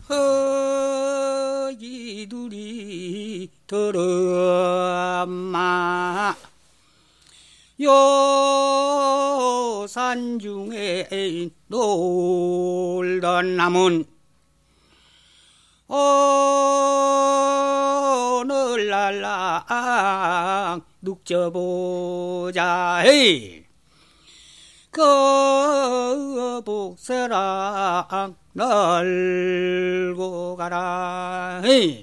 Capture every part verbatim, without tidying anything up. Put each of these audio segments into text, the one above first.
허기둘이 들어마 요산 중에 놀던 남은 오늘날랑 눅져보자 거북새랑 널고 가라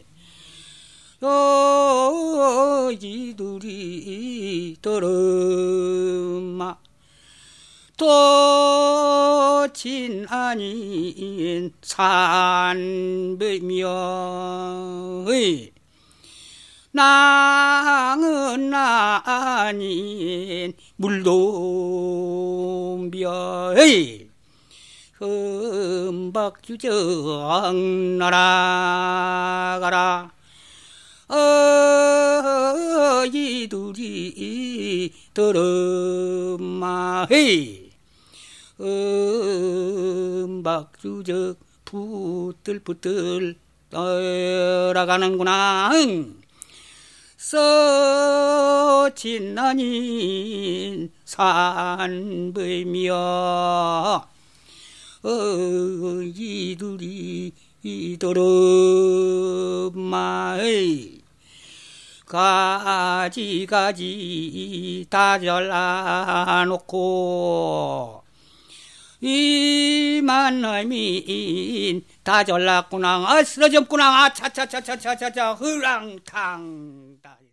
여기둘이 들음마 도친 아닌 산배며 낭은 아닌 물동벼 흠박주정 날아가라 어이둘이 들음마 흠박주정 붙들붙들 떠나가는구나 서친 아닌 산배며 어이둘이 들음마 가지가지 다 잘라놓고 이만남이 다 잘랐구나 아 쓰러졌구나 아 차차차차차차차 흐랑탕